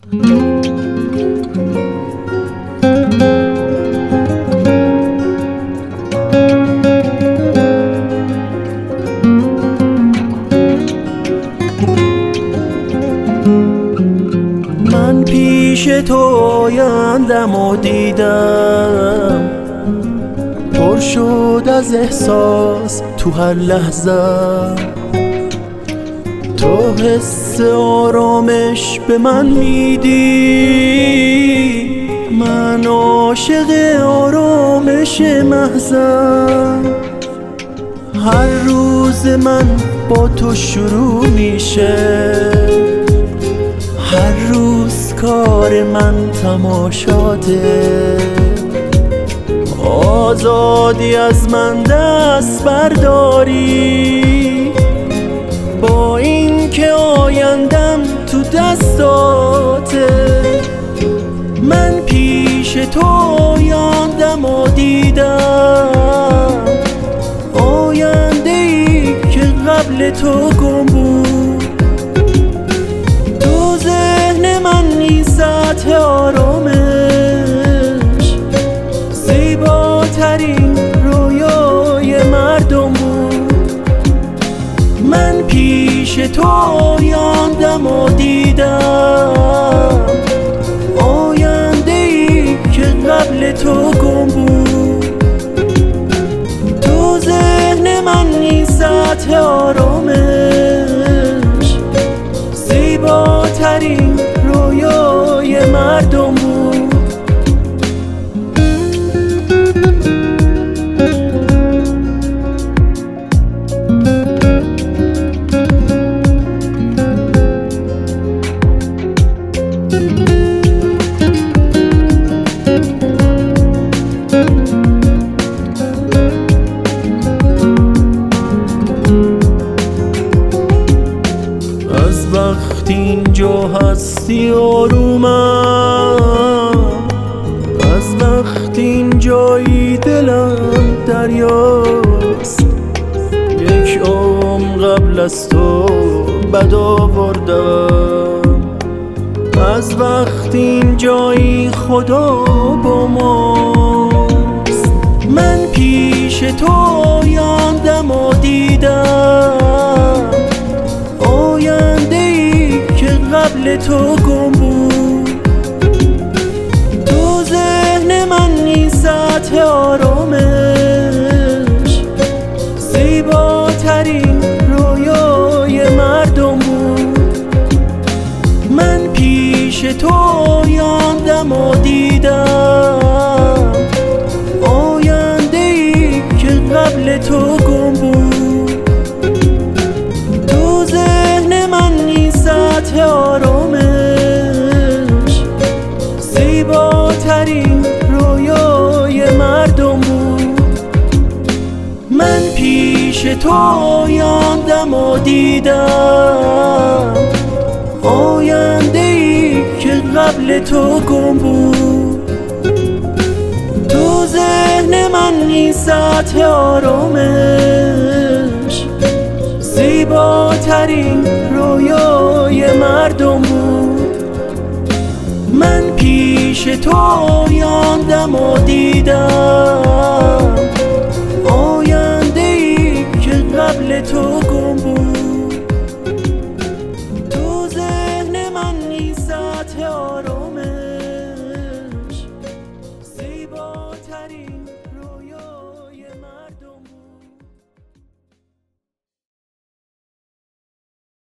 من پیش تو آیندم و دیدم، پر شد از احساس تو هر لحظه. تو حس آرامش به من میدی، من عاشق آرامش محضم. هر روز من با تو شروع میشه، هر روز کار من تماشاته. آزادی از من دست برداری، با این که آیندم تو دستاته. من پیش تو آیندم و دیدم، آینده ای که قبل تو گم بود. تو ذهن من نیست آرامش، زیباترین رویای مردم بود. من پیش تو آیندم و دیدم، آینده ای که قبل تو گم بود. تو ذهن من نیست آرامش، زیباترین رویای مردم بود. وقتی اینجا هستی آرومم، از وقتی اینجایی دلم دریاست. یک عمر قبل از تو بد آوردم، از وقتی اینجایی خدا با ماست. من پیش تو آیندم و دیدم، آینده ای که قبل تو گم بود. تو ذهن من نیست آرامش، زیباترین رویای مردم بود. من پیش تو آیندم و دیدم، آینده ای که قبل تو گم بود. تو ذهن من نیست آرامش، زیباترین رویای مردم بود. من پیش تو آیندم و دیدم، آینده ای که قبل تو گم بود. تو ذهن من نیست آرامش، زیباترین رویای مردم بود. من پیش تو آیندم و دیدم، آینده ای که قبل تو گم بود. تو ذهن من نیست آرامش.